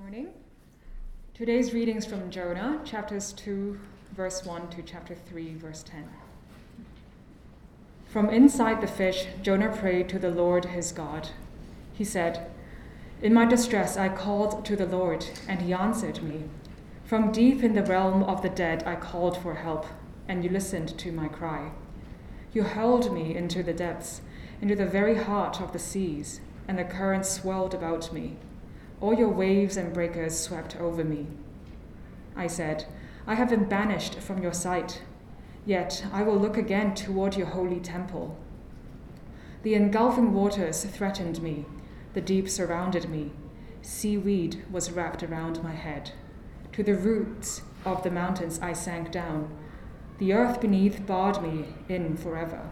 Morning. Today's readings from Jonah, chapters 2, verse 1 to chapter 3, verse 10. From inside the fish, Jonah prayed to the Lord his God. He said, "In my distress I called to the Lord, and he answered me. From deep in the realm of the dead I called for help, and you listened to my cry. You hurled me into the depths, into the very heart of the seas, and the currents swirled about me. All your waves and breakers swept over me. I said, I have been banished from your sight, yet I will look again toward your holy temple. The engulfing waters threatened me, the deep surrounded me. Seaweed was wrapped around my head. To the roots of the mountains I sank down. The earth beneath barred me in forever.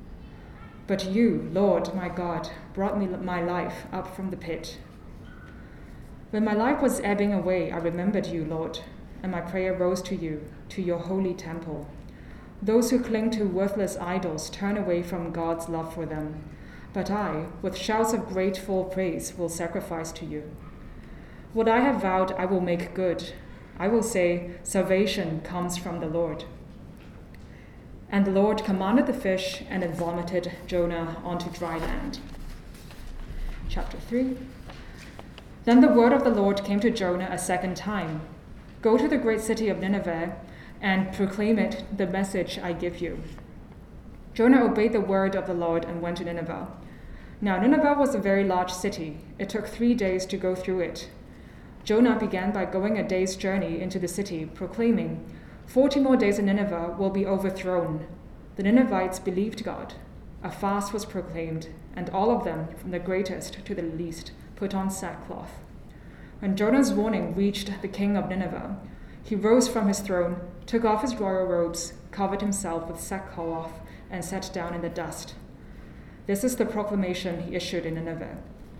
But you, Lord my God, brought me my life up from the pit. When my life was ebbing away, I remembered you, Lord, and my prayer rose to you, to your holy temple. Those who cling to worthless idols turn away from God's love for them. But I, with shouts of grateful praise, will sacrifice to you. What I have vowed, I will make good. I will say, salvation comes from the Lord. And the Lord commanded the fish, and it vomited Jonah onto dry land. Chapter 3. Then the word of the Lord came to Jonah a second time. Go to the great city of Nineveh and proclaim it the message I give you. Jonah obeyed the word of the Lord and went to Nineveh. Now Nineveh was a very large city. It took 3 days to go through it. Jonah began by going a day's journey into the city, proclaiming, 40 more days and Nineveh will be overthrown. The Ninevites believed God. A fast was proclaimed, and all of them, from the greatest to the least, put on sackcloth. When Jonah's warning reached the king of Nineveh, he rose from his throne, took off his royal robes, covered himself with sackcloth, and sat down in the dust. This is the proclamation he issued in Nineveh.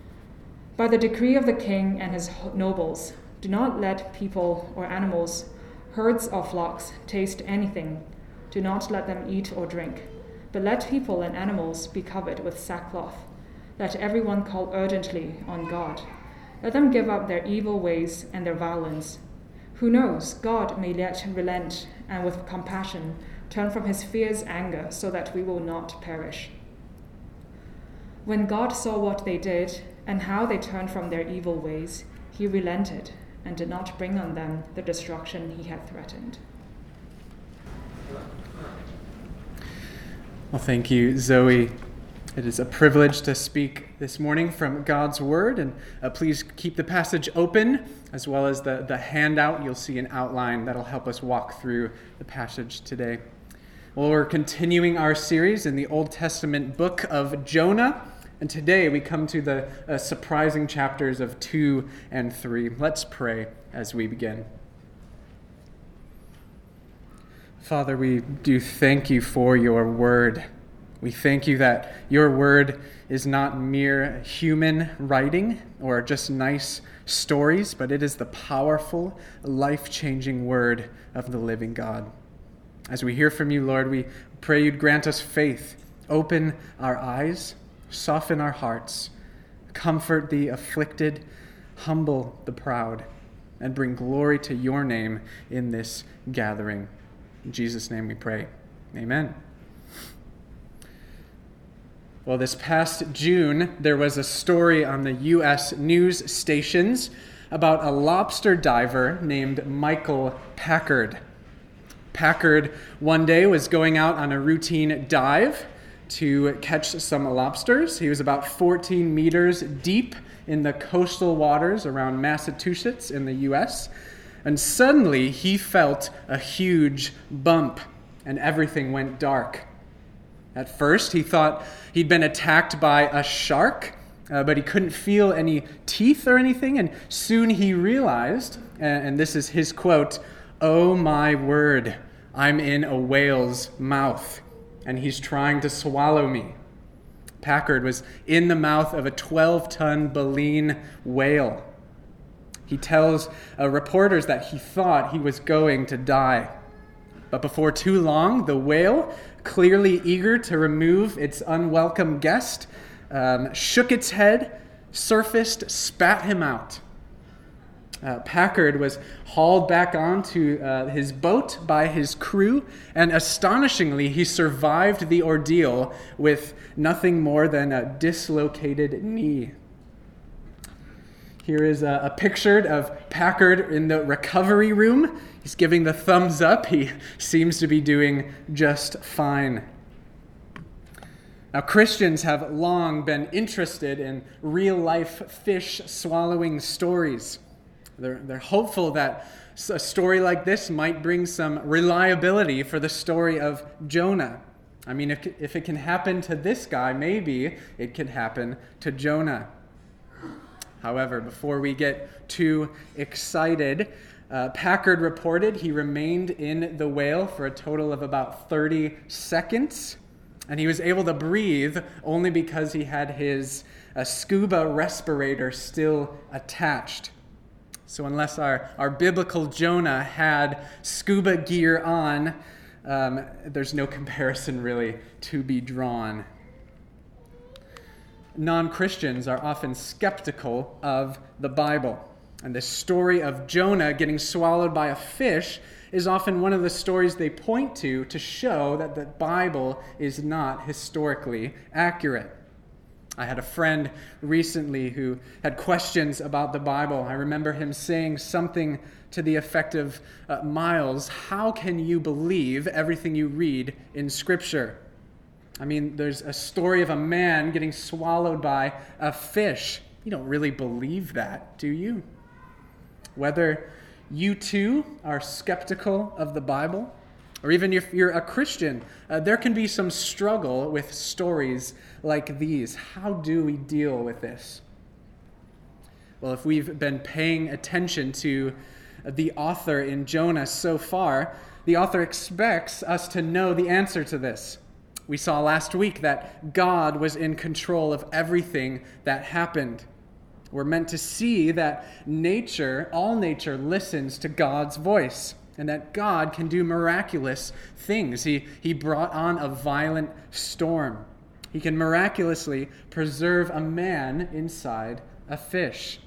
By the decree of the king and his nobles, do not let people or animals, herds or flocks, taste anything. Do not let them eat or drink, but let people and animals be covered with sackcloth. Let everyone call urgently on God. Let them give up their evil ways and their violence. Who knows, God may yet relent and with compassion turn from his fierce anger so that we will not perish. When God saw what they did and how they turned from their evil ways, he relented and did not bring on them the destruction he had threatened. Well, thank you, Zoe. It is a privilege to speak this morning from God's Word, and please keep the passage open, as well as the handout. You'll see an outline that'll help us walk through the passage today. Well, we're continuing our series in the Old Testament book of Jonah, and today we come to the surprising chapters of 2 and 3. Let's pray as we begin. Father, we do thank you for your word. We thank you that your word is not mere human writing or just nice stories, but it is the powerful, life-changing word of the living God. As we hear from you, Lord, we pray you'd grant us faith, open our eyes, soften our hearts, comfort the afflicted, humble the proud, and bring glory to your name in this gathering. In Jesus' name we pray. Amen. Well, this past June, there was a story on the U.S. news stations about a lobster diver named Michael Packard. Packard one day was going out on a routine dive to catch some lobsters. He was about 14 meters deep in the coastal waters around Massachusetts in the U.S., and suddenly he felt a huge bump, and everything went dark. At first, he thought he'd been attacked by a shark, but he couldn't feel any teeth or anything, and soon he realized, and this is his quote, "Oh my word, I'm in a whale's mouth, and he's trying to swallow me." Packard was in the mouth of a 12-ton baleen whale. He tells reporters that he thought he was going to die. But before too long, the whale, clearly eager to remove its unwelcome guest, shook its head, surfaced, spat him out. Packard was hauled back onto his boat by his crew, and astonishingly, he survived the ordeal with nothing more than a dislocated knee. Here is a picture of Packard in the recovery room. He's giving the thumbs up. He seems to be doing just fine. Now, Christians have long been interested in real-life fish swallowing stories. They're hopeful that a story like this might bring some reliability for the story of Jonah. I mean, if it can happen to this guy, maybe it could happen to Jonah. However, before we get too excited, Packard reported he remained in the whale for a total of about 30 seconds, and he was able to breathe only because he had his scuba respirator still attached. So unless our biblical Jonah had scuba gear on, there's no comparison really to be drawn. Non-Christians are often skeptical of the Bible. And the story of Jonah getting swallowed by a fish is often one of the stories they point to show that the Bible is not historically accurate. I had a friend recently who had questions about the Bible. I remember him saying something to the effect of, Miles, how can you believe everything you read in Scripture? I mean, there's a story of a man getting swallowed by a fish. You don't really believe that, do you? Whether you too are skeptical of the Bible, or even if you're a Christian, there can be some struggle with stories like these. How do we deal with this? Well, if we've been paying attention to the author in Jonah so far, the author expects us to know the answer to this. We saw last week that God was in control of everything that happened. We're meant to see that all nature listens to God's voice, and that God can do miraculous things. He brought on a violent storm. He can miraculously preserve a man inside a fish.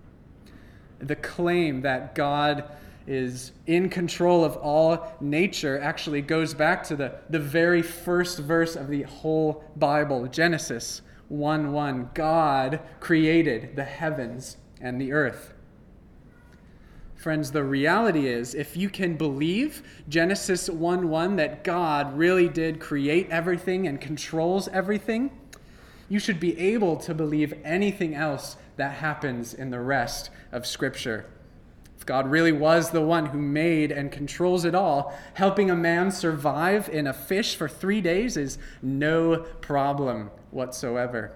The claim that God is in control of all nature actually goes back to the very first verse of the whole Bible, Genesis 1:1. God created the heavens and the earth. Friends, the reality is, if you can believe Genesis 1:1 that God really did create everything and controls everything, you should be able to believe anything else that happens in the rest of Scripture. If God really was the one who made and controls it all, helping a man survive in a fish for 3 days is no problem whatsoever.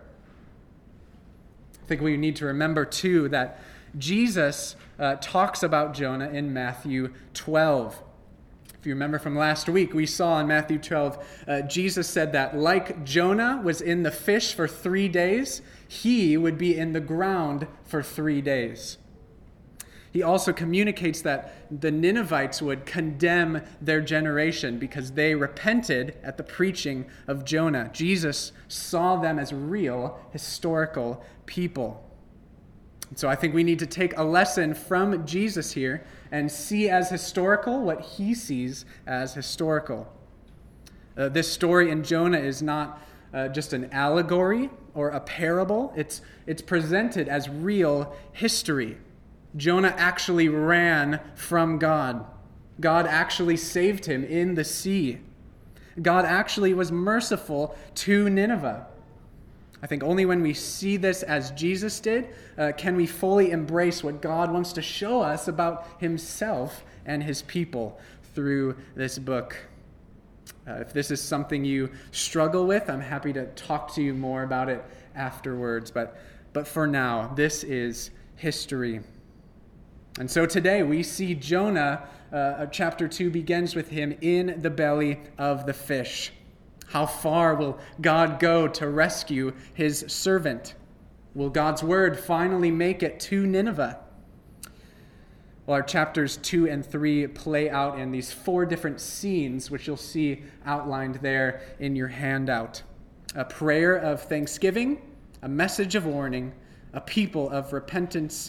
I think we need to remember, too, that Jesus talks about Jonah in Matthew 12. If you remember from last week, we saw in Matthew 12, Jesus said that like Jonah was in the fish for 3 days, he would be in the ground for 3 days. He also communicates that the Ninevites would condemn their generation because they repented at the preaching of Jonah. Jesus saw them as real, historical people. So I think we need to take a lesson from Jesus here and see as historical what he sees as historical. This story in Jonah is not just an allegory or a parable. It's presented as real history. Jonah actually ran from God. God actually saved him in the sea. God actually was merciful to Nineveh. I think only when we see this as Jesus did, can we fully embrace what God wants to show us about himself and his people through this book. If this is something you struggle with, I'm happy to talk to you more about it afterwards. But for now, this is history. And so today we see Jonah, chapter 2 begins with him in the belly of the fish. How far will God go to rescue his servant? Will God's word finally make it to Nineveh? Well, our chapters 2 and 3 play out in these 4 different scenes, which you'll see outlined there in your handout. A prayer of thanksgiving, a message of warning, a people of repentance,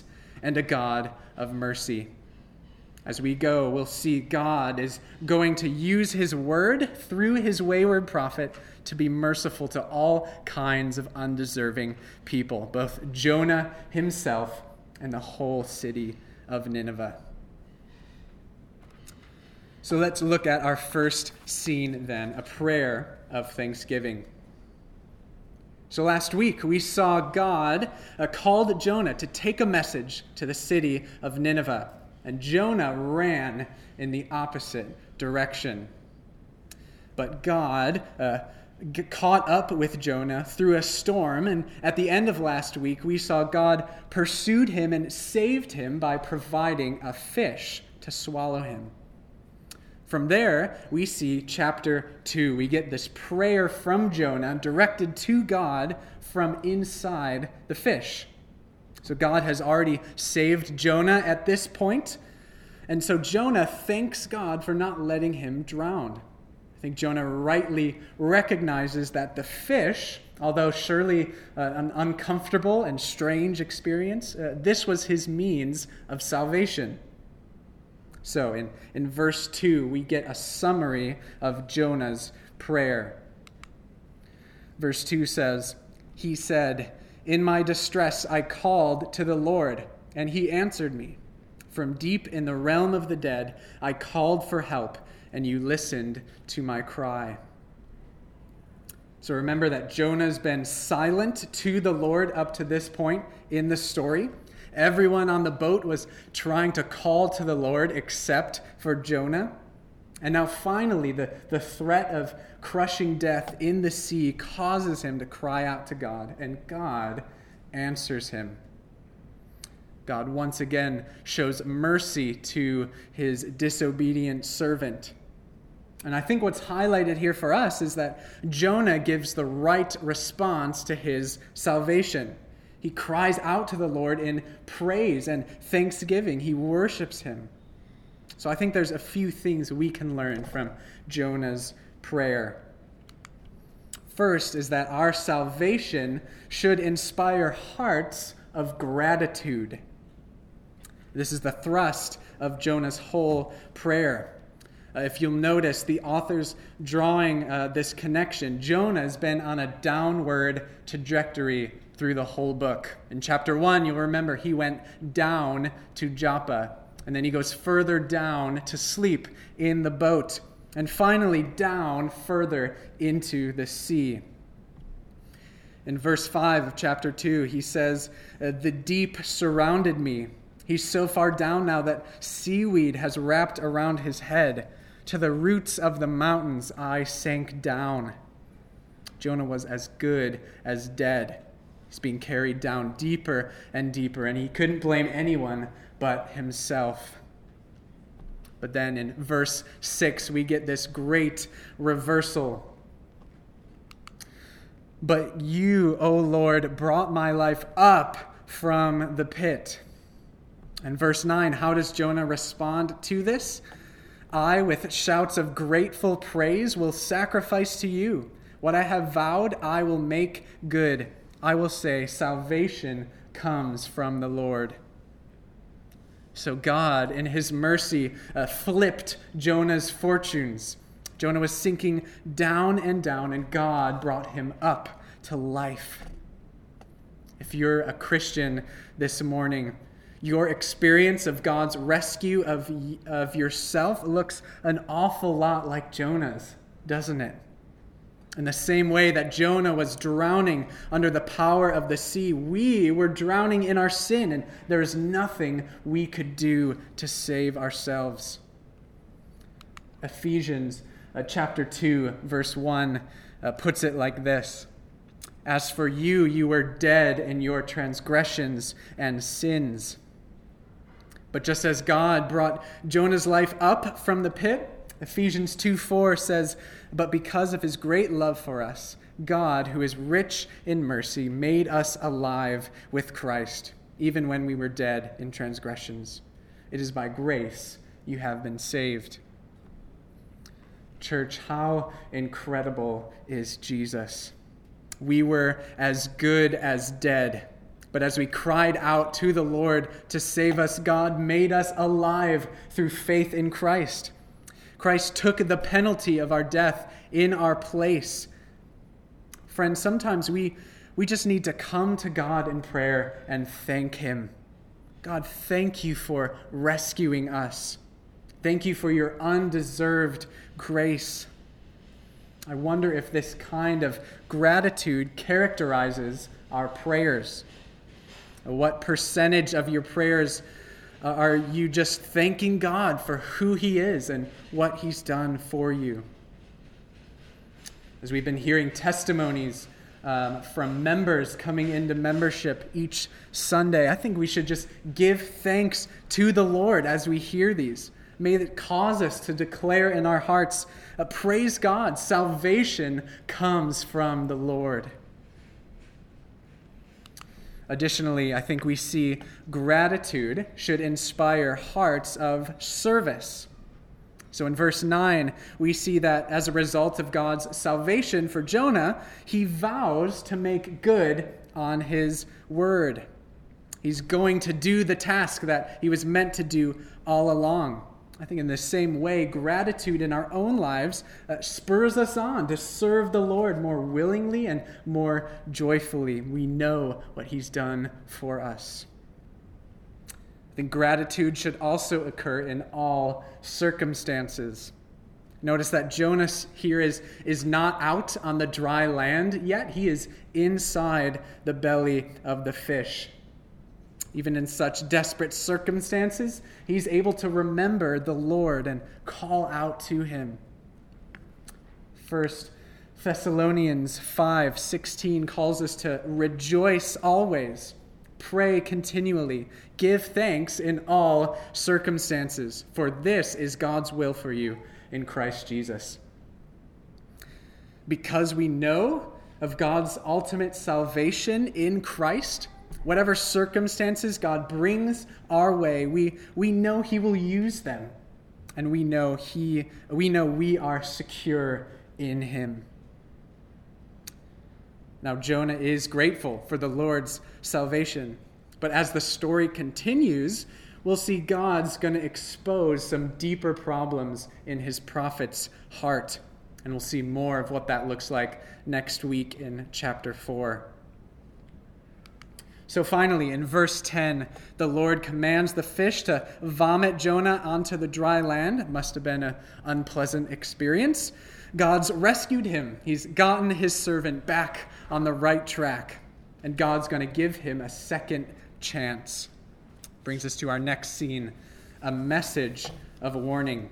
and a God of mercy. As we go, we'll see God is going to use his word through his wayward prophet to be merciful to all kinds of undeserving people, both Jonah himself and the whole city of Nineveh. So let's look at our first scene then, a prayer of thanksgiving. So last week we saw God called Jonah to take a message to the city of Nineveh. And Jonah ran in the opposite direction. But God caught up with Jonah through a storm, and at the end of last week, we saw God pursued him and saved him by providing a fish to swallow him. From there, we see chapter 2. We get this prayer from Jonah directed to God from inside the fish. So God has already saved Jonah at this point. And so Jonah thanks God for not letting him drown. I think Jonah rightly recognizes that the fish, although surely an uncomfortable and strange experience, this was his means of salvation. So in verse 2, we get a summary of Jonah's prayer. Verse 2 says, "He said, 'In my distress I called to the Lord, and he answered me. From deep in the realm of the dead I called for help, and you listened to my cry.'" So remember that Jonah's been silent to the Lord up to this point in the story. Everyone on the boat was trying to call to the Lord except for Jonah. And now finally, the threat of crushing death in the sea causes him to cry out to God, and God answers him. God once again shows mercy to his disobedient servant. And I think what's highlighted here for us is that Jonah gives the right response to his salvation. He cries out to the Lord in praise and thanksgiving. He worships him. So I think there's a few things we can learn from Jonah's prayer. First is that our salvation should inspire hearts of gratitude. This is the thrust of Jonah's whole prayer. If you'll notice, the author's drawing this connection. Jonah's been on a downward trajectory through the whole book. In chapter 1, you'll remember he went down to Joppa. And then he goes further down to sleep in the boat. And finally down further into the sea. In verse 5 of chapter 2, he says, "The deep surrounded me. He's so far down now that seaweed has wrapped around his head. To the roots of the mountains I sank down." Jonah was as good as dead. He's being carried down deeper and deeper, and he couldn't blame anyone but himself. But then in verse 6, we get this great reversal. "But you, O Lord, brought my life up from the pit." And verse 9, how does Jonah respond to this? "I, with shouts of grateful praise, will sacrifice to you. What I have vowed, I will make good. I will say, salvation comes from the Lord." So God, in his mercy, flipped Jonah's fortunes. Jonah was sinking down, and God brought him up to life. If you're a Christian this morning, your experience of God's rescue of yourself looks an awful lot like Jonah's, doesn't it? In the same way that Jonah was drowning under the power of the sea, we were drowning in our sin, and there is nothing we could do to save ourselves. Ephesians chapter 2, verse 1 puts it like this: "As for you, you were dead in your transgressions and sins." But just as God brought Jonah's life up from the pit, Ephesians 2:4 says, "But because of his great love for us, God, who is rich in mercy, made us alive with Christ, even when we were dead in transgressions. It is by grace you have been saved." Church, how incredible is Jesus? We were as good as dead, But as we cried out to the Lord to save us, God made us alive through faith in Christ. Christ took the penalty of our death in our place. Friends, sometimes we just need to come to God in prayer and thank him. God, thank you for rescuing us. Thank you for your undeserved grace. I wonder if this kind of gratitude characterizes our prayers. What percentage of your prayers are you just thanking God for who he is and what he's done for you? As we've been hearing testimonies from members coming into membership each Sunday, I think we should just give thanks to the Lord as we hear these. May it cause us to declare in our hearts, praise God, salvation comes from the Lord. Additionally, I think we see gratitude should inspire hearts of service. So in verse 9, we see that as a result of God's salvation for Jonah, he vows to make good on his word. He's going to do the task that he was meant to do all along. I think in the same way, gratitude in our own lives spurs us on to serve the Lord more willingly and more joyfully. We know what he's done for us. I think gratitude should also occur in all circumstances. Notice that Jonah here is not out on the dry land yet. He is inside the belly of the fish. Even in such desperate circumstances, he's able to remember the Lord and call out to him. 1 Thessalonians 5:16 calls us to rejoice always, pray continually, give thanks in all circumstances, for this is God's will for you in Christ Jesus. Because we know of God's ultimate salvation in Christ, whatever circumstances God brings our way, we know he will use them, and we know we are secure in him. Now, Jonah is grateful for the Lord's salvation, but as the story continues, we'll see God's going to expose some deeper problems in his prophet's heart, and we'll see more of what that looks like next week in chapter 4. So finally, in verse 10, the Lord commands the fish to vomit Jonah onto the dry land. It must have been an unpleasant experience. God's rescued him. He's gotten his servant back on the right track, and God's going to give him a second chance. Brings us to our next scene, a message of warning.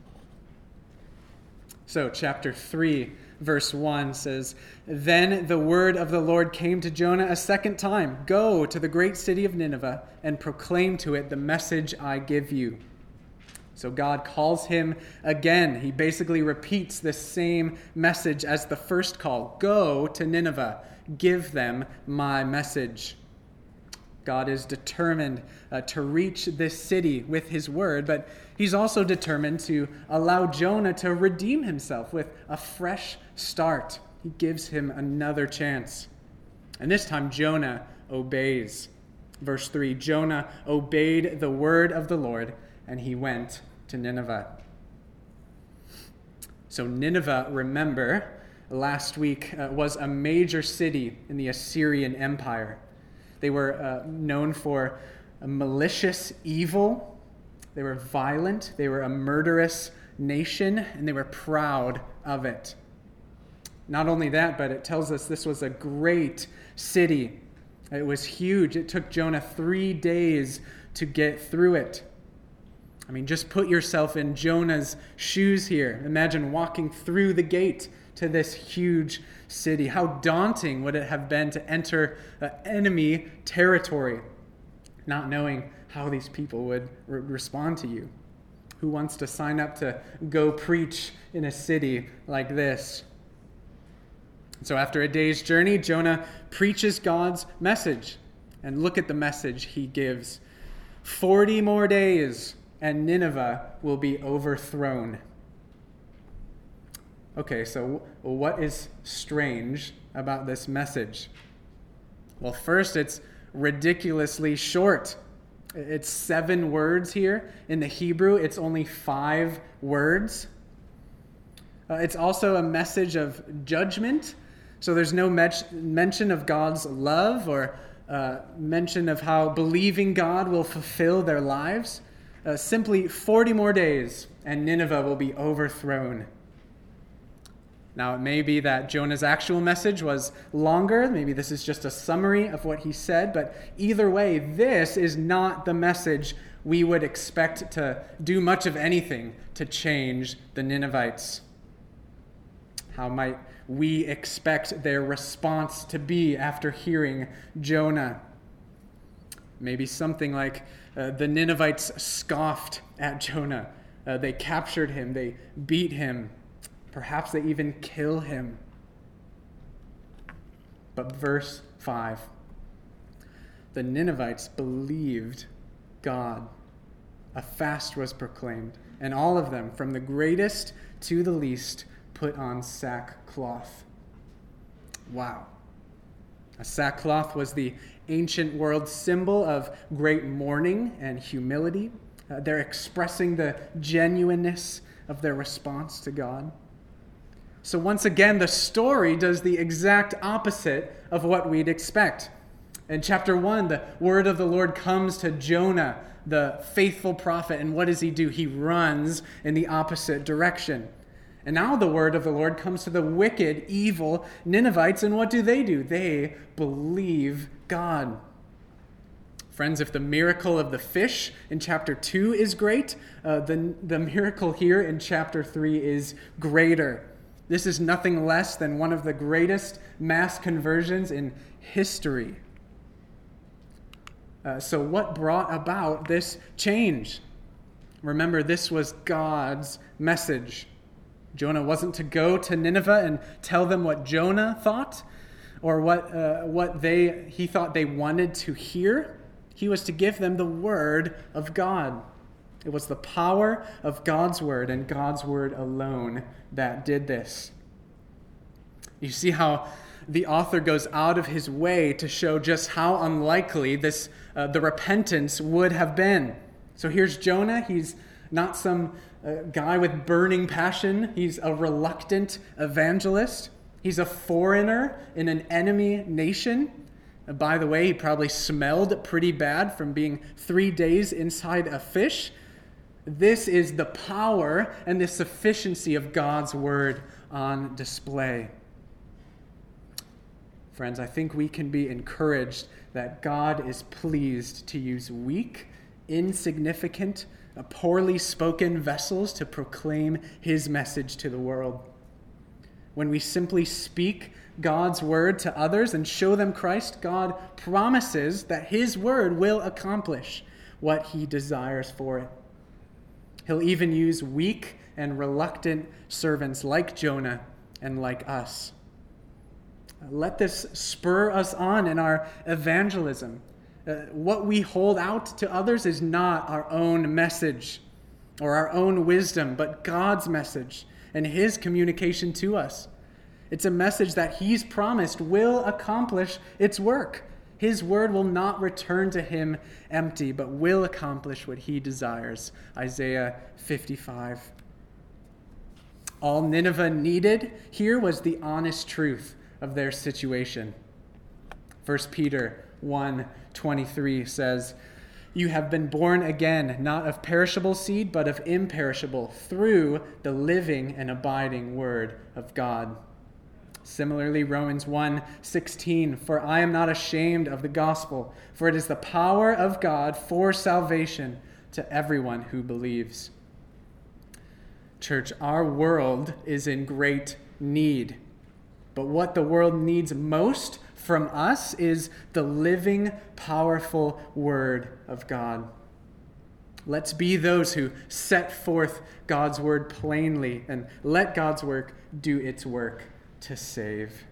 So chapter 3, verse 1 says, "Then the word of the Lord came to Jonah a second time. Go to the great city of Nineveh and proclaim to it the message I give you." So God calls him again. He basically repeats the same message as the first call. Go to Nineveh. Give them my message. God is determined to reach this city with his word, but he's also determined to allow Jonah to redeem himself with a fresh start. He gives him another chance. And this time Jonah obeys. Verse 3, Jonah obeyed the word of the Lord, and he went to Nineveh. So Nineveh, remember, last week was a major city in the Assyrian Empire. They were known for a malicious evil. They were violent. They were a murderous nation, and they were proud of it. Not only that, but it tells us this was a great city. It was huge. It took Jonah 3 days to get through it. I mean, just put yourself in Jonah's shoes here. Imagine walking through the gate to this huge city. How daunting would it have been to enter enemy territory, not knowing how these people would respond to you? Who wants to sign up to go preach in a city like this? So after a day's journey, Jonah preaches God's message. And look at the message he gives. 40 more days, and Nineveh will be overthrown. Okay, so what is strange about this message? Well, first, it's ridiculously short. It's 7 words here. In the Hebrew, it's only 5 words. It's also a message of judgment. So there's no mention of God's love or mention of how believing God will fulfill their lives. Simply 40 more days and Nineveh will be overthrown. Now, it may be that Jonah's actual message was longer. Maybe this is just a summary of what he said. But either way, this is not the message we would expect to do much of anything to change the Ninevites. How might we expect their response to be after hearing Jonah? Maybe something like the Ninevites scoffed at Jonah. They captured him. They beat him. Perhaps they even kill him. But verse 5. The Ninevites believed God. A fast was proclaimed, and all of them, from the greatest to the least, put on sackcloth. Wow. A sackcloth was the ancient world symbol of great mourning and humility. They're expressing the genuineness of their response to God. So once again, the story does the exact opposite of what we'd expect. In chapter 1, the word of the Lord comes to Jonah, the faithful prophet, and what does he do? He runs in the opposite direction. And now the word of the Lord comes to the wicked, evil Ninevites, and what do? They believe God. Friends, if the miracle of the fish in chapter 2 is great, the miracle here in chapter 3 is greater. This is nothing less than one of the greatest mass conversions in history. So what brought about this change? Remember, this was God's message. Jonah wasn't to go to Nineveh and tell them what Jonah thought or what he thought they wanted to hear. He was to give them the word of God. It was the power of God's word and God's word alone that did this. You see how the author goes out of his way to show just how unlikely the repentance would have been. So here's Jonah. He's not some guy with burning passion. He's a reluctant evangelist. He's a foreigner in an enemy nation. By the way, he probably smelled pretty bad from being 3 days inside a fish. This is the power and the sufficiency of God's word on display. Friends, I think we can be encouraged that God is pleased to use weak, insignificant, poorly spoken vessels to proclaim his message to the world. When we simply speak God's word to others and show them Christ, God promises that his word will accomplish what he desires for it. He'll even use weak and reluctant servants like Jonah and like us. Let this spur us on in our evangelism. What we hold out to others is not our own message or our own wisdom, but God's message and his communication to us. It's a message that he's promised will accomplish its work. His word will not return to him empty, but will accomplish what he desires. Isaiah 55. All Nineveh needed here was the honest truth of their situation. 1 Peter 1:23 says, "You have been born again, not of perishable seed, but of imperishable, through the living and abiding word of God." Similarly, Romans 1:16, "For I am not ashamed of the gospel, for it is the power of God for salvation to everyone who believes." Church, our world is in great need. But what the world needs most from us is the living, powerful word of God. Let's be those who set forth God's word plainly and let God's work do its work to save.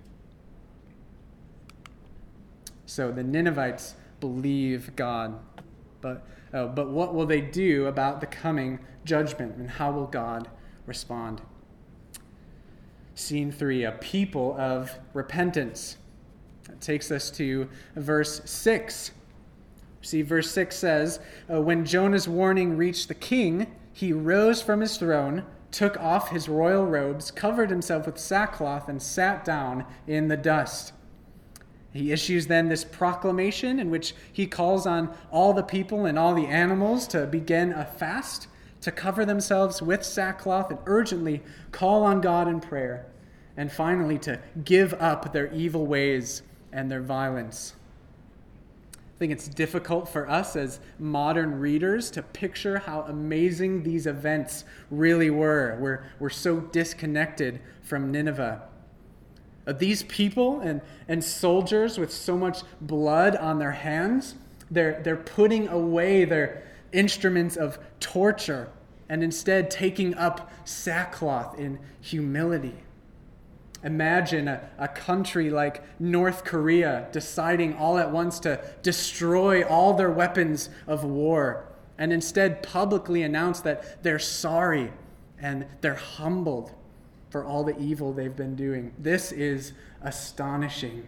So the Ninevites believe God, but what will they do about the coming judgment, and how will God respond? Scene 3, a people of repentance. That takes us to verse 6. See, verse 6 says, when Jonah's warning reached the king, he rose from his throne, took off his royal robes, covered himself with sackcloth, and sat down in the dust. He issues then this proclamation in which he calls on all the people and all the animals to begin a fast, to cover themselves with sackcloth and urgently call on God in prayer, and finally to give up their evil ways and their violence. I think it's difficult for us as modern readers to picture how amazing these events really were. We're so disconnected from Nineveh. These people and soldiers with so much blood on their hands, they're putting away their instruments of torture and instead taking up sackcloth in humility. Imagine a country like North Korea deciding all at once to destroy all their weapons of war and instead publicly announce that they're sorry and they're humbled for all the evil they've been doing. This is astonishing.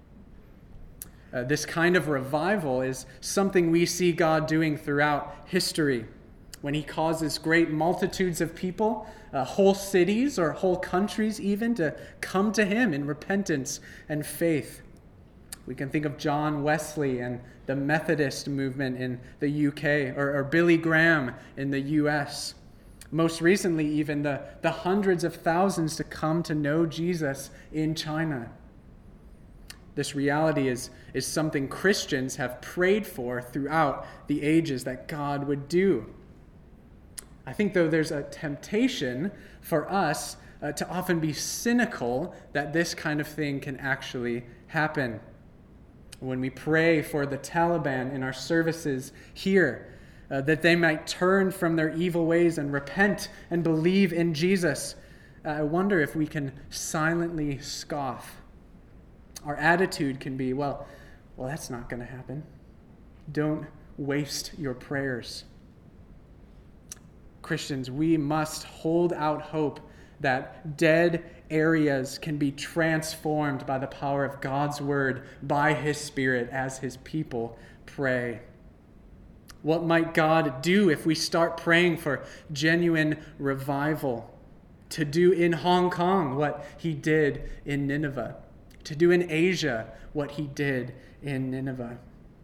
This kind of revival is something we see God doing throughout history, when he causes great multitudes of people, whole cities or whole countries even, to come to him in repentance and faith. We can think of John Wesley and the Methodist movement in the UK, or Billy Graham in the US. Most recently, even the hundreds of thousands to come to know Jesus in China. This reality is something Christians have prayed for throughout the ages that God would do. I think, though, there's a temptation for us to often be cynical that this kind of thing can actually happen. When we pray for the Taliban in our services here, that they might turn from their evil ways and repent and believe in Jesus, I wonder if we can silently scoff. Our attitude can be, well, that's not going to happen. Don't waste your prayers. Christians, we must hold out hope that dead areas can be transformed by the power of God's word, by his Spirit, as his people pray. What might God do if we start praying for genuine revival? To do in Hong Kong what he did in Nineveh. To do in Asia what he did in Nineveh.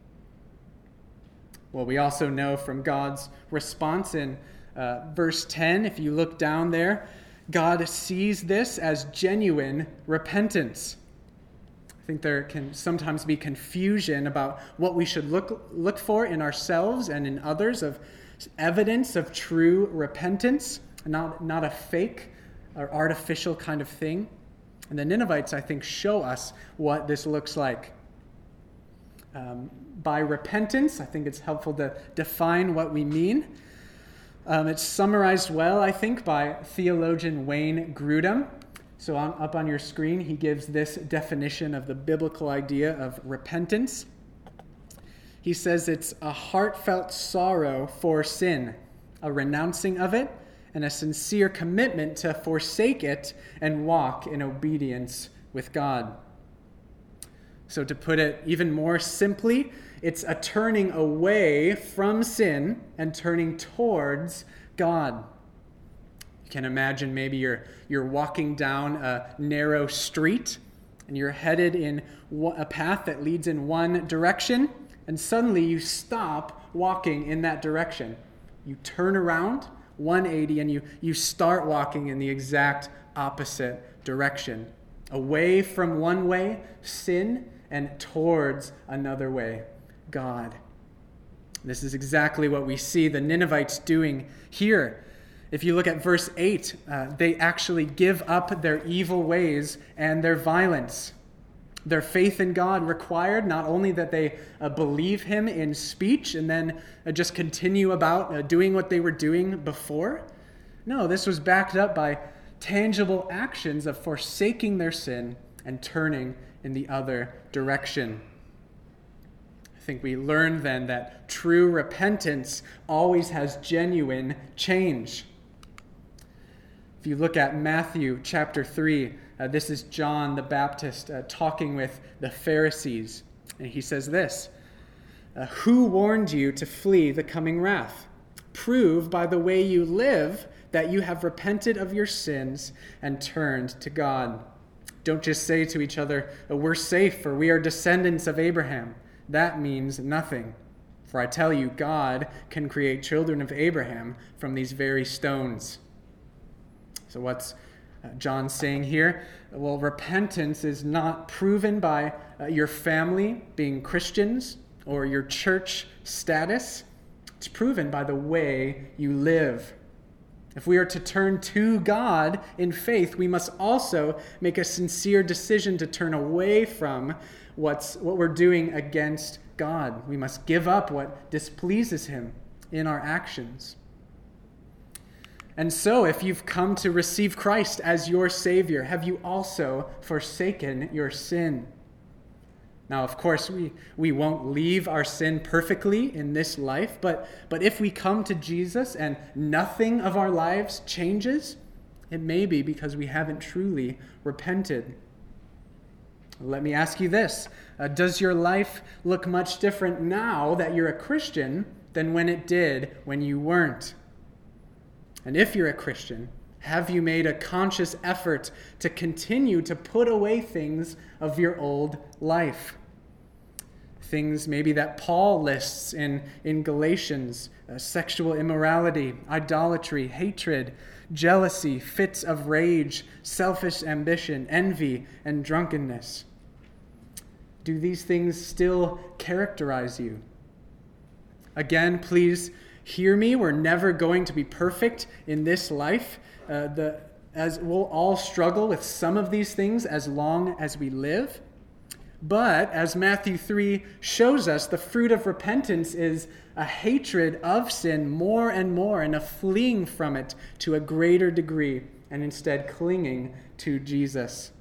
Well, we also know from God's response in verse 10, if you look down there, God sees this as genuine repentance. I think there can sometimes be confusion about what we should look for in ourselves and in others of evidence of true repentance, not a fake or artificial kind of thing. And the Ninevites, I think, show us what this looks like. By repentance, I think it's helpful to define what we mean. It's summarized well, I think, by theologian Wayne Grudem. So up on your screen, he gives this definition of the biblical idea of repentance. He says it's a heartfelt sorrow for sin, a renouncing of it, and a sincere commitment to forsake it and walk in obedience with God. So to put it even more simply, it's a turning away from sin and turning towards God. You can imagine maybe you're walking down a narrow street and you're headed in a path that leads in one direction, and suddenly you stop walking in that direction. You turn around 180 and you start walking in the exact opposite direction. Away from one way, sin, and towards another way, God. This is exactly what we see the Ninevites doing here. If you look at verse 8, they actually give up their evil ways and their violence. Their faith in God required not only that they believe him in speech and then just continue about doing what they were doing before. No, this was backed up by tangible actions of forsaking their sin and turning in the other direction. I think we learn then that true repentance always has genuine change. If you look at Matthew chapter 3, This is John the Baptist talking with the Pharisees. And he says this, "Who warned you to flee the coming wrath? Prove by the way you live that you have repented of your sins and turned to God. Don't just say to each other, 'We're safe, for we are descendants of Abraham.' That means nothing. For I tell you, God can create children of Abraham from these very stones." So what's John saying here? Well, repentance is not proven by your family being Christians or your church status. It's proven by the way you live. If we are to turn to God in faith, we must also make a sincere decision to turn away from what we're doing against God. We must give up what displeases him in our actions. And so, if you've come to receive Christ as your Savior, have you also forsaken your sin? Now, of course, we won't leave our sin perfectly in this life, but if we come to Jesus and nothing of our lives changes, it may be because we haven't truly repented. Let me ask you this. Does your life look much different now that you're a Christian than when it did when you weren't? And if you're a Christian, have you made a conscious effort to continue to put away things of your old life? Things maybe that Paul lists in Galatians, sexual immorality, idolatry, hatred, jealousy, fits of rage, selfish ambition, envy, and drunkenness. Do these things still characterize you? Again, please hear me. We're never going to be perfect in this life. As we'll all struggle with some of these things as long as we live. But as Matthew 3 shows us, the fruit of repentance is a hatred of sin more and more and a fleeing from it to a greater degree and instead clinging to Jesus.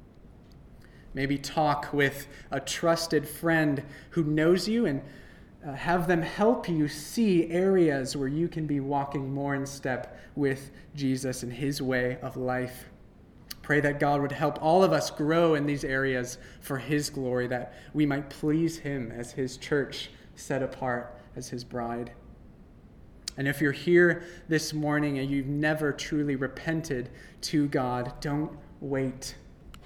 Maybe talk with a trusted friend who knows you and have them help you see areas where you can be walking more in step with Jesus and his way of life. Pray that God would help all of us grow in these areas for his glory, that we might please him as his church set apart as his bride. And if you're here this morning and you've never truly repented to God, don't wait.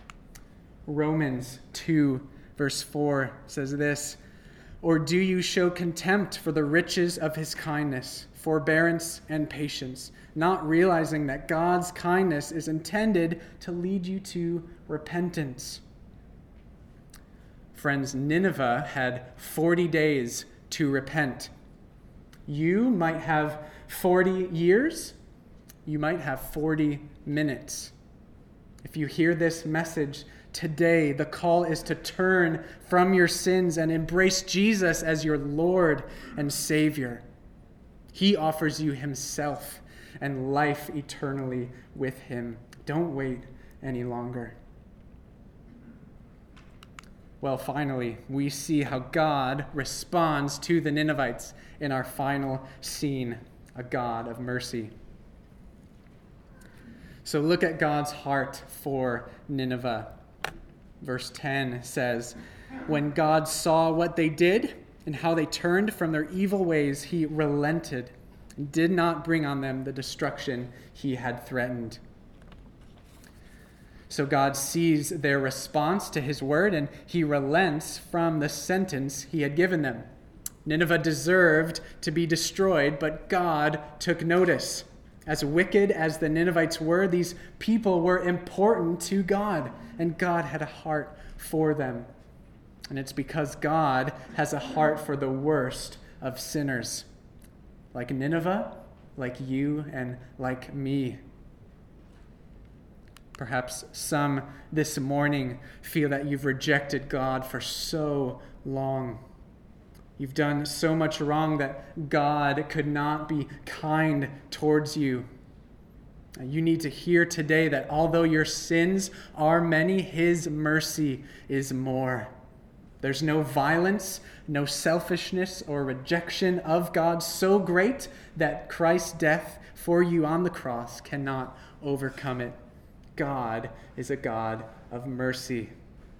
Romans 2, verse 4 says this, "Or do you show contempt for the riches of his kindness, forbearance, and patience, not realizing that God's kindness is intended to lead you to repentance?" Friends, Nineveh had 40 days to repent. You might have 40 years. You might have 40 minutes. If you hear this message today, the call is to turn from your sins and embrace Jesus as your Lord and Savior. He offers you himself and life eternally with him. Don't wait any longer. Well, finally, we see how God responds to the Ninevites in our final scene, a God of mercy. So look at God's heart for Nineveh. Verse 10 says, "When God saw what they did and how they turned from their evil ways, he relented and did not bring on them the destruction he had threatened." So God sees their response to his word, and he relents from the sentence he had given them. Nineveh deserved to be destroyed, but God took notice. As wicked as the Ninevites were, these people were important to God, and God had a heart for them. And it's because God has a heart for the worst of sinners, like Nineveh, like you, and like me. Perhaps some this morning feel that you've rejected God for so long. You've done so much wrong that God could not be kind towards you. You need to hear today that although your sins are many, his mercy is more. There's no violence, no selfishness or rejection of God so great that Christ's death for you on the cross cannot overcome it. God is a God of mercy.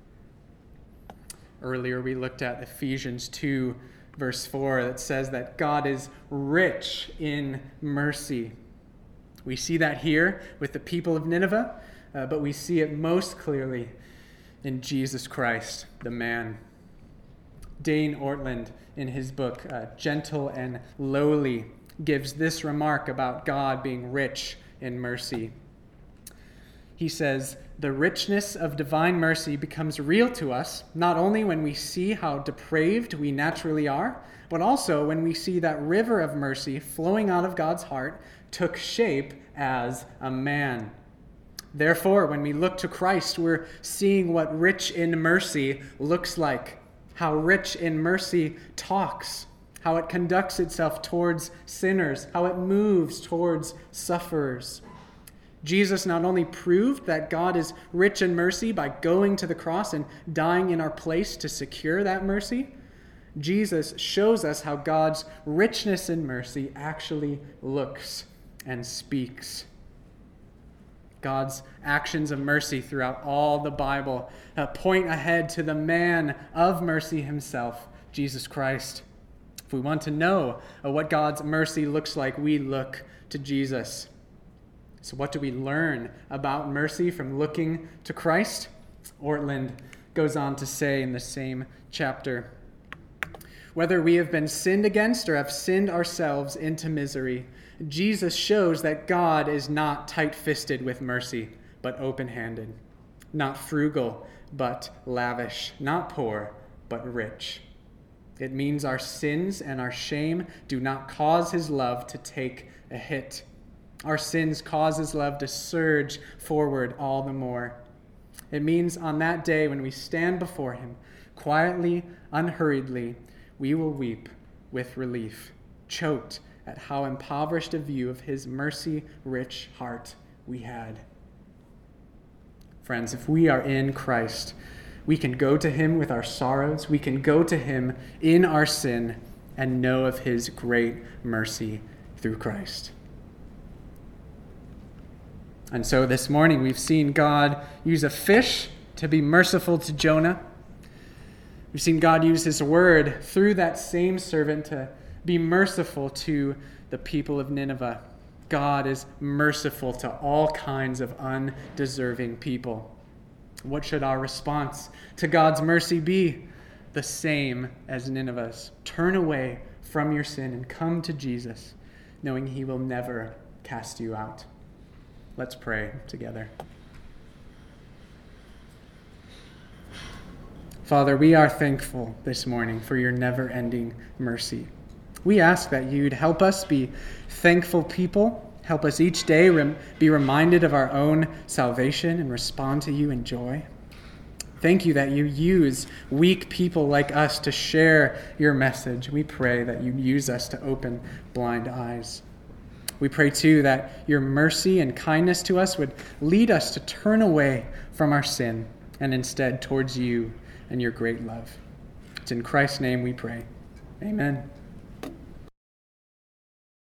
Earlier we looked at Ephesians 2, verse 4, that says that God is rich in mercy. We see that here with the people of Nineveh, but we see it most clearly in Jesus Christ, the man. Dane Ortland, in his book, Gentle and Lowly, gives this remark about God being rich in mercy. He says, "The richness of divine mercy becomes real to us, not only when we see how depraved we naturally are, but also when we see that river of mercy flowing out of God's heart took shape as a man. Therefore, when we look to Christ, we're seeing what rich in mercy looks like, how rich in mercy talks, how it conducts itself towards sinners, how it moves towards sufferers. Jesus not only proved that God is rich in mercy by going to the cross and dying in our place to secure that mercy, Jesus shows us how God's richness in mercy actually looks and speaks. God's actions of mercy throughout all the Bible point ahead to the man of mercy himself, Jesus Christ. If we want to know what God's mercy looks like, we look to Jesus. So what do we learn about mercy from looking to Christ? Ortland goes on to say in the same chapter, "Whether we have been sinned against or have sinned ourselves into misery, Jesus shows that God is not tight-fisted with mercy, but open-handed, not frugal, but lavish, not poor, but rich. It means our sins and our shame do not cause his love to take a hit. Our sins cause his love to surge forward all the more. It means on that day when we stand before him, quietly, unhurriedly, we will weep with relief, choked at how impoverished a view of his mercy-rich heart we had." Friends, if we are in Christ, we can go to him with our sorrows, we can go to him in our sin, and know of his great mercy through Christ. And so this morning we've seen God use a fish to be merciful to Jonah. We've seen God use his word through that same servant to be merciful to the people of Nineveh. God is merciful to all kinds of undeserving people. What should our response to God's mercy be? The same as Nineveh's. Turn away from your sin and come to Jesus, knowing he will never cast you out. Let's pray together. Father, we are thankful this morning for your never-ending mercy. We ask that you'd help us be thankful people, help us each day be reminded of our own salvation and respond to you in joy. Thank you that you use weak people like us to share your message. We pray that you use us to open blind eyes. We pray, too, that your mercy and kindness to us would lead us to turn away from our sin and instead towards you and your great love. It's in Christ's name we pray. Amen.